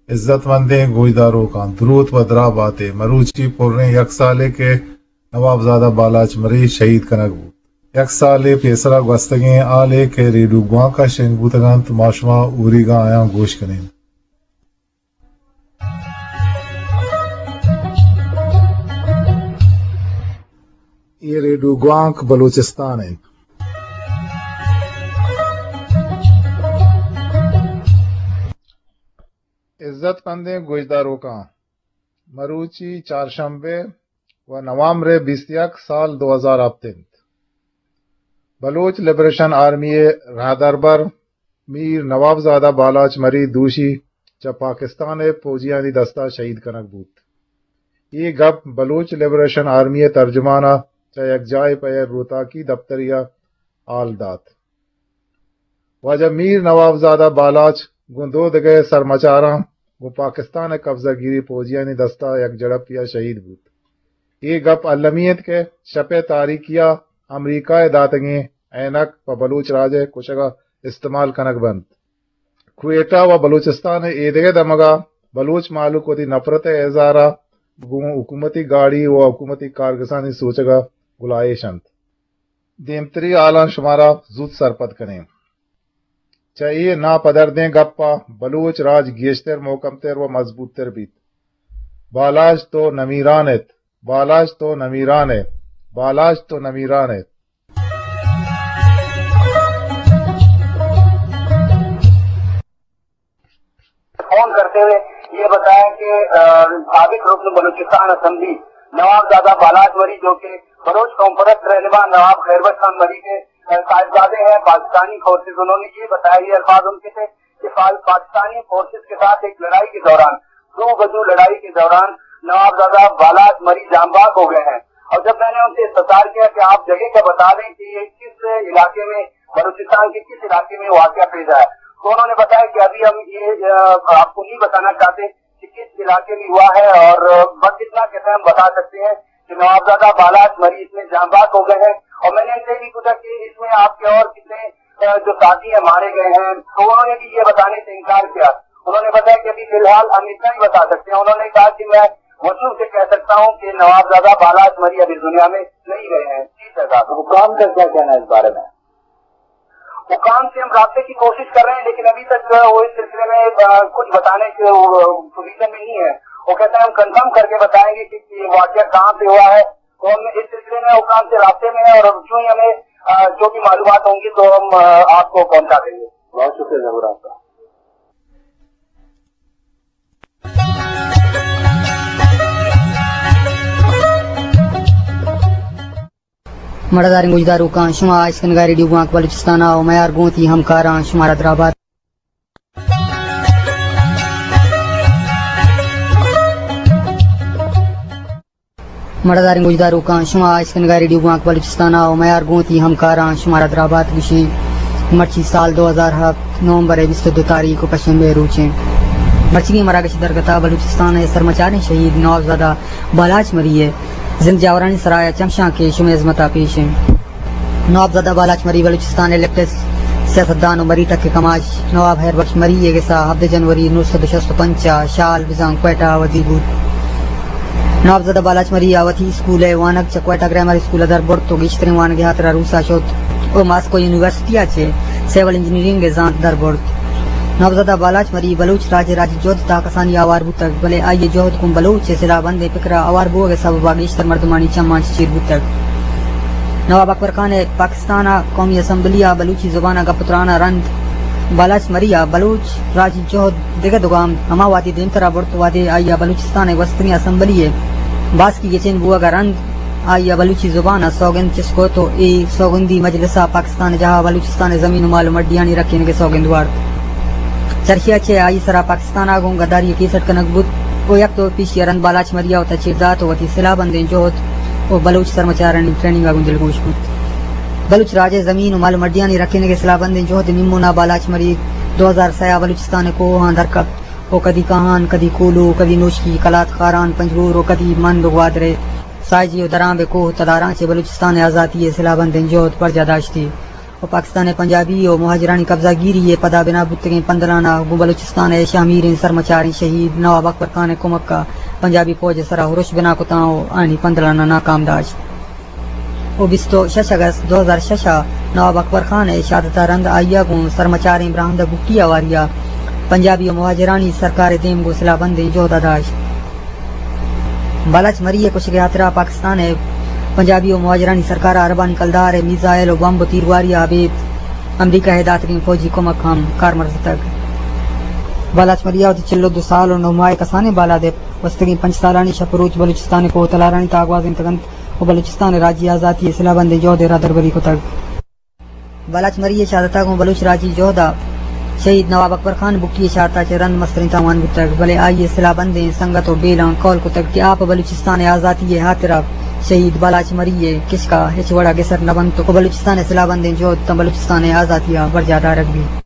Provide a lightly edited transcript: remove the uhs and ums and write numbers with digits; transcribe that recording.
عزت مندیں گوجداروں کا درود و درا باتیں مروچی پورنے یک سالے کے نوابزادہ بالاچ مری شہید کنک بود یک سالے پیسرا گوستگیں آلے کے ریڈو گواں کا شنگ بوتگان تماشما اوری گاں آیاں گوش کنیں یہ ریڈو گوانک بلوچستان ہے. عزت مندیں گوجداروں کا مروچی چارشنبے و نوامبر 21 سال 2007 بلوچ لبریشن آرمی راہدربر میر نوابزادہ بالاچ مری دوشی چا پاکستان فوجیانی دستہ شہید کنک بود. یہ گپ بلوچ لبریشن آرمی ترجمانہ چا یک جائے پیر روتا کی دفتریہ آل دات واجہ میر نوابزادہ بالاچ گندو دگے سرمچاراں وہ پاکستان قبضہ گیری فوجیانی دستہ یک جڑپیا شہید بود. یہ گپ علمیت کے شپے تاریکیہ امریکہ داتگیں اینک و بلوچ راجے کشگا استعمال کنک بند کوئٹہ و بلوچستان ایدگے دمگا بلوچ مالک کو دی نفرت اظہارہ حکومتی گاڑی و حکومتی کارگسانی سوچگا گلائشند دیمتری آلان شمارہ زود سرپد کریں چاہیے نا پدر دیں گپا بلوچ راج گیشتر محکم تر و مضبوط تر بیت بالاج تو نمیرانت بالاج تو نمیرانت بالاج تو نمیرانت. فون کرتے ہوئے یہ بتایا کہ سابق رکن بلوچستان اسمبلی نوابزادہ بالاچ مری جو کہ بلوچ قوم پرست رہنما نواب خیربت خان مری کے صاحبزادے ہیں پاکستانی فورسز. انہوں نے یہ بتایا یہ الفاظ ان کے تھے کہ پاکستانی فورسز کے ساتھ ایک لڑائی کے دوران 2 گزو لڑائی کے دوران نوابزادہ بالاچ مری جام بحق ہو گئے ہیں. اور جب میں نے ان سے استفسار کیا کہ آپ جگہ کا بتا دیں کہ یہ کس علاقے میں بلوچستان کے کس علاقے میں واقعہ پیش آیا تو انہوں نے بتایا کہ ابھی ہم یہ آپ کو نہیں بتانا چاہتے کہ کس علاقے میں ہوا ہے اور بس اتنا کہتے ہیں ہم بتا سکتے ہیں کہ نوابزادہ بالاچ مری اس میں جام بحق ہو گئے ہیں. اور میں نے ان سے بھی پوچھا کہ اس میں آپ کے اور کتنے جو ساتھی ہیں مارے گئے ہیں تو انہوں نے بھی یہ بتانے سے انکار کیا. انہوں نے بتایا کہ ابھی فی الحال ہم اتنا ہی بتا سکتے ہیں. انہوں نے کہا کہ میں وصول سے کہہ سکتا ہوں کہ نوابزادہ بالاچ مری ابھی دنیا میں نہیں رہے ہیں. ٹھیک ہے صاحب حکام کا کیا کہنا ہے اس بارے میں؟ حکام سے ہم رابطے کی کوشش کر رہے ہیں لیکن ابھی تک وہ اس سلسلے میں کچھ بتانے کے پوزیشن میں نہیں ہے. وہ کہتے ہیں ہم کنفرم کر کے بتائیں گے کہ یہ واقعہ کہاں سے ہوا ہے تو ہم اس سلسلے میں حکام سے رابطے میں ہیں اور جو ہی ہمیں جو بھی معلومات ہوں گی تو ہم آپ کو پہنچا دیں گے. بہت شکریہ ضرور آپ کا. مردار گوجدارو کا شما اسکنگاری ریڈیو گوانک بلوچستانا و میار گونتی ہمکاران شمار حیدرآباد مردار گوجدارو کا شما اسکنگاری ریڈیو گوانک بلوچستانا و میار گونتی ہمکاران شمار حیدرآباد گوشی مرچی سال 2007 نومبر 22 تاریخ کو پشنبے روچیں مرچی مراکش درگتا بلوچستان سرمچاریں شہید نوابزادہ بالاچ مری ہے زند جاورانی سرایہ چمشاں کے شمع عظمتہ پیش ہیں. نوابزادہ بالاچ مری بلوچستان الیکٹس سیاستدان و مری تک کماج نواب خیر بخش مری یہ گسا 7 جنوری 1965 شال بزان کوئٹہ وزیر بود. نوابزادہ بالاچ مری آوتی اسکول وانک چا کوئٹہ گرامر اسکول در برد تو گیشترین وانگ ہاترہ روسا شد او ماسکو یونیورسٹی آچے سیول انجینئرنگ زانت در برد. نوابزادہ بالاچ مری بلوچ راج جوہد تا کسانی آوار بوتک بلے آئیے جوہد کم بلوچ سلا بندے پکرا آوار بو کے سبب بیشتر مردمانی چمان چیر بوتک. نواب اکبر خان پاکستانہ قومی اسمبلیہ بلوچی زبانہ کا پترانہ رند بالاچ مریا بلوچ راج جوہد دیگر دوگام ہما واتی دیم طرح برت واتے آئیے بلوچستان وسطنی اسمبلیہ باس کی گچین بوا کا رند آئیے بلوچی زبانہ سوگند چسکو تو ای سوگندی مجلسہ پاکستان جہاں بلوچستان زمین و مال مڈیانی رکھنے کے سوگندوار چرخیا چے آئی سرا پاکستان آگوں گداری کیسٹ کنک بود او یک تو پیشی رند بالاچ مریا و تچیردات و تی سلا بندیں جوہد او بلوچ سرمچارن ٹریننگ آگوں دلگوش بود. بلوچ راج زمین و مال مڈیانی رکھنے کے سلا بندیں جوہد نمونا بالاچ مری 2003 بلوچستان کو ہاں درکب او کدی کہان کدی کولو کدی نوشکی کلات خاران پنجگور و کدی مند گوادرے سائجی و درام بے کوہ تداران سے بلوچستان آزادی سلا بندیں جوہد پر جاداشتی و پاکستان پنجابی و مہاجرانی قبضہ گیری پدا بنا بتگیں پندلانہ بلوچستان شامیر سرمچاری شہید نواب اکبر خان کمک کا پنجابی فوج سرا ہرش بنا کتاؤ آنی پندلانہ ناکام داشت و 26 اگست 2006 نواب اکبر خان شہادت رند آئیا گوں سرمچاری براہند بکی آواریا پنجابی و مہاجرانی سرکار دیم گو سلا بندیں جوہدہ داشت بالاچ مری کچھ گیاترا پاکستان پنجابی و مہاجرانی سرکار عربانی کلدار میزائل و بمب تیرواری عبید امریکہ داترین فوجی کمک ہم کارمرز تک بالاچ مریا چلو 2 سال و نمائے کسانے بالا دے وستگی 5 سالانی شپروچ بلوچستان کو تلارانی تاغوازیں تگنت و بلوچستان راجی آزادی اصلاح بند جوہد را دربری کو تک بالاچ مری شہادتہ کو بلوچ راجی جوہدہ شہید نواب اکبر خان بکی شارتا چرند مسترین تاوان بتک بلے آئیے صلاح بندیں سنگت و بیلان کول کو تک کہ آپ بلوچستان آزادی ہاترہ شہید بالاچ مریے کس کا ہچ وڑا گسر نبن تو بلوچستان صلاح بندیں جو بلوچستان آزادی برجادہ رکھ بھی